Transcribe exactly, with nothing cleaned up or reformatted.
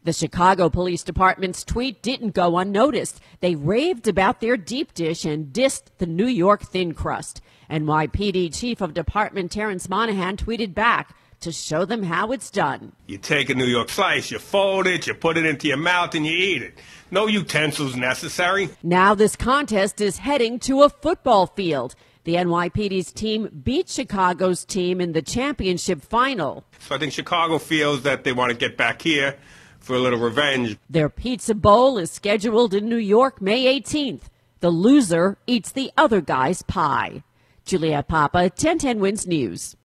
The Chicago Police Department's tweet didn't go unnoticed. They raved about their deep dish and dissed the New York thin crust. N Y P D Chief of Department Terrence Monahan tweeted back to show them how it's done. You take a New York slice, you fold it, you put it into your mouth, and you eat it. No utensils necessary. Now this contest is heading to a football field. The N Y P D's team beat Chicago's team in the championship final. So I think Chicago feels that they want to get back here for a little revenge. Their Pizza Bowl is scheduled in New York May eighteenth. The loser eats the other guy's pie. Juliette Papa, ten ten Wins News.